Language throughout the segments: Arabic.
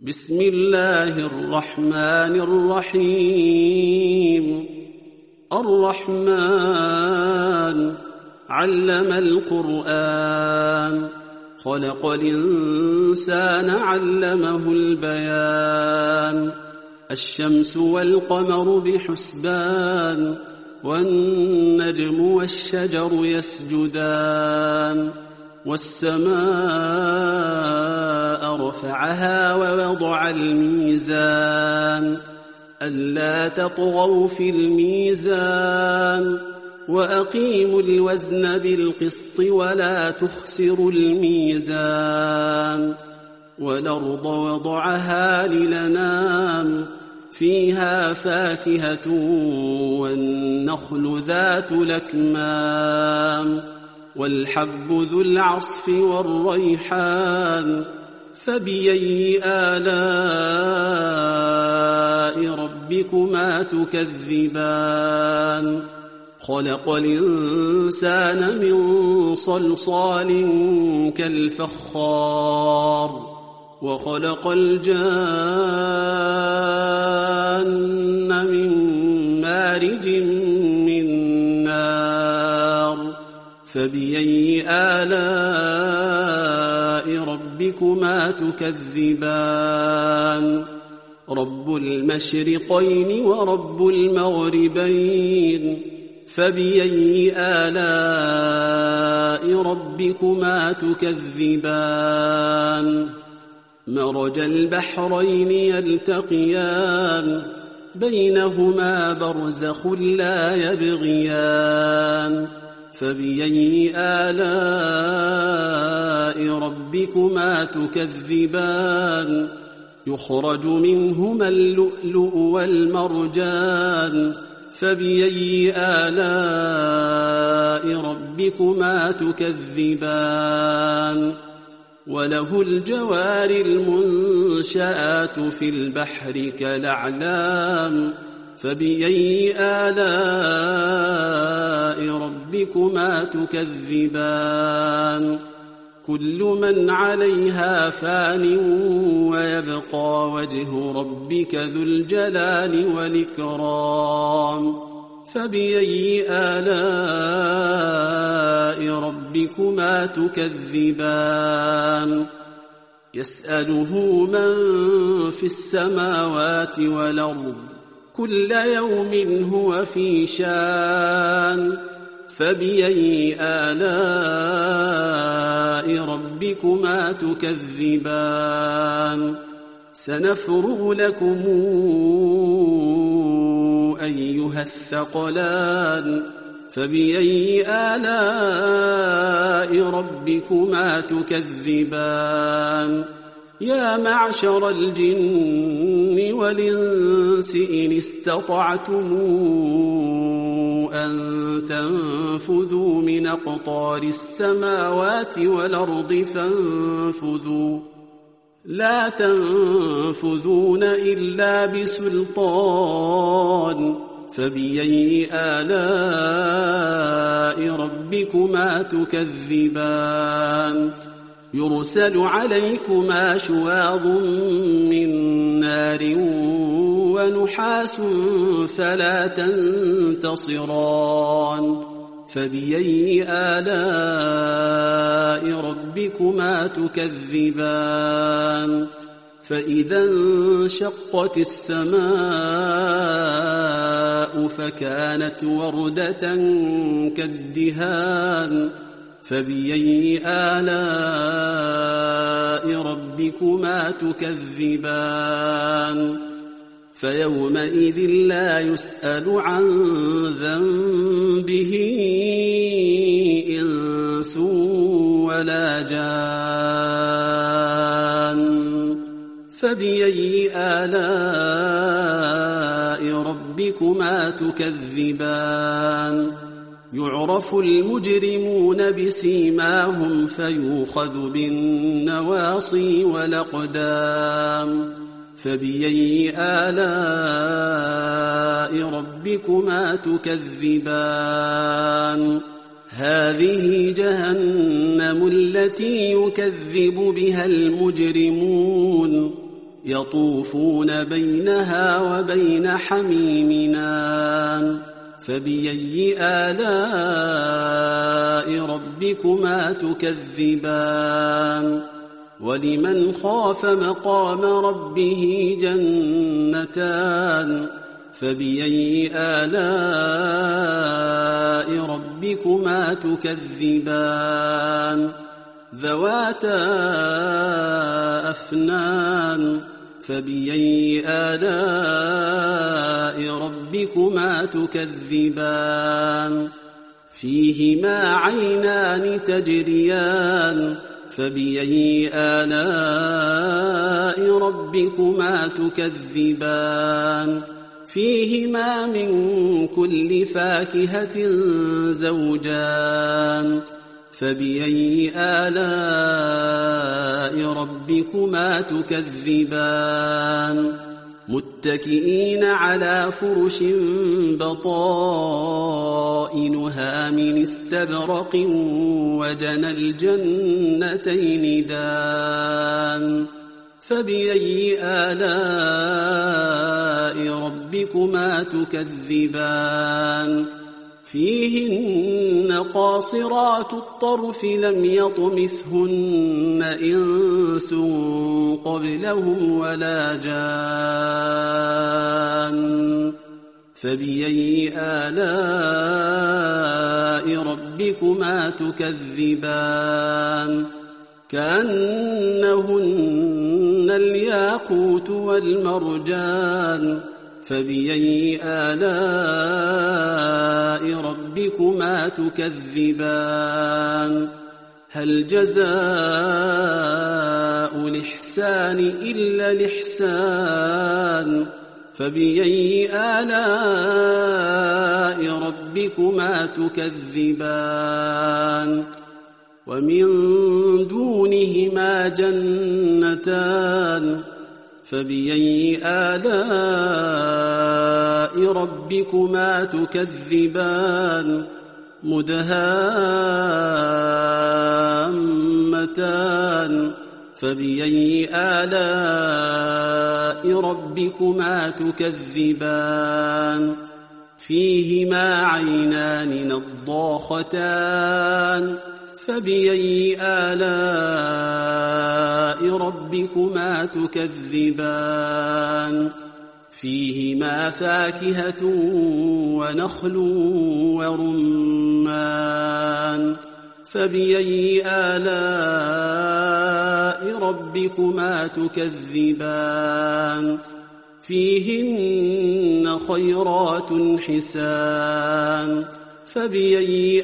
بسم الله الرحمن الرحيم. الرحمن علم القرآن، خلق الإنسان علمه البيان. الشمس والقمر بحسبان، والنجم والشجر يسجدان. والسماء رفعها ووضع الميزان، ألا تطغوا في الميزان، وأقيموا الوزن بالقسط ولا تخسروا الميزان. والأرض وضعها للأنام، فيها فاكهة والنخل ذات الأكمام، والحب ذو العصف والريحان. فبأي آلاء ربكما تكذبان؟ خلق الإنسان من صلصال كالفخار، وخلق الجان من مارج من نار. فبأي آلاء ربكما تكذبان؟ رب المشرقين ورب المغربين. فبأي آلاء ربكما تكذبان؟ مرج البحرين يلتقيان، بينهما برزخ لا يبغيان. فبأي آلاء ربكما تكذبان؟ يخرج منهما اللؤلؤ والمرجان. فبأي آلاء ربكما تكذبان؟ وله الجوار المنشآت في البحر كالأعلام. فبأي آلاء ربكما تكذبان؟ كل من عليها فان، ويبقى وجه ربك ذو الجلال والإكرام. فبأي آلاء ربكما تكذبان؟ يسأله من في السماوات والأرض، كل يوم هو في شان. فبأي آلاء ربكما تكذبان؟ سنفرغ لكم أيها الثقلان. فبأي آلاء ربكما تكذبان؟ يا معشر الجن والإنس إن استطعتم أن تنفذوا من أقطار السماوات والأرض فانفذوا، لا تنفذون إلا بسلطان. فبأي آلاء ربكما تكذبان؟ يرسل عليكما شواظ من نار ونحاس فلا تنتصران. فبأي آلاء ربكما تكذبان؟ فإذا انشقت السماء فكانت وردة كالدهان. فبأي آلاء ربكما تكذبان؟ فيومئذ لا يسأل عن ذنبه إنس ولا جان. فبأي آلاء ربكما تكذبان؟ يعرف المجرمون بسيماهم، فيؤخذ بالنواصي والأقدام. فبأي آلاء ربكما تكذبان؟ هذه جهنم التي يكذب بها المجرمون يطوفون بينها وبين حميم آن فبأي آلاء ربكما تكذبان ولمن خاف مقام ربه جنتان فبأي آلاء ربكما تكذبان ذواتا أفنان فبأي آلاء ربكما تكذبان فيهما عينان تجريان فبأي آلاء ربكما تكذبان فيهما من كل فاكهة زوجان فبأي آلاء ربكما تكذبان متكئين على فرش بطائنها من استبرق وجنى الجنتين دان فبأي آلاء ربكما تكذبان فيهن قاصرات الطرف لم يطمثهن إنس قبلهم ولا جان فبأي آلاء ربكما تكذبان كأنهن الياقوت والمرجان فبأي آلاء ربكما تكذبان هل جزاء الإحسان إلا الإحسان فبأي آلاء ربكما تكذبان ومن دونهما جنتان فبأي آلاء ربكما تكذبان مدهامتان فبأي آلاء ربكما تكذبان فيهما عينان نضاختان فبأي آلاء ربكما تكذبان فيهما فاكهة ونخل ورمان فبأي آلاء ربكما تكذبان فيهن خيرات حسان فبأي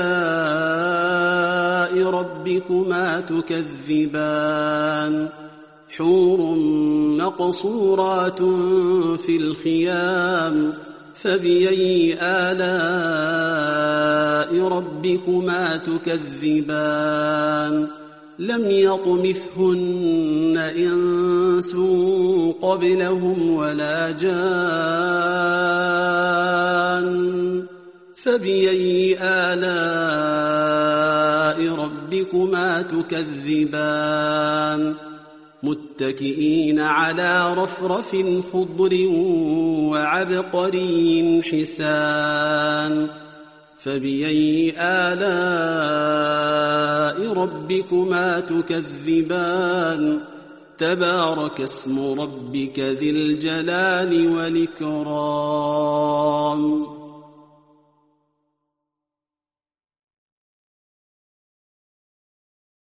آلاء ربكما تكذبان حور مقصورات في الخيام فبأي آلاء ربكما تكذبان لم يطمثهن إنس قبلهم ولا جان فبأي آلاء ربكما تكذبان متكئين على رفرف خضر وعبقري حسان فبأي آلاء ربكما تكذبان تبارك اسم ربك ذي الجلال والإكرام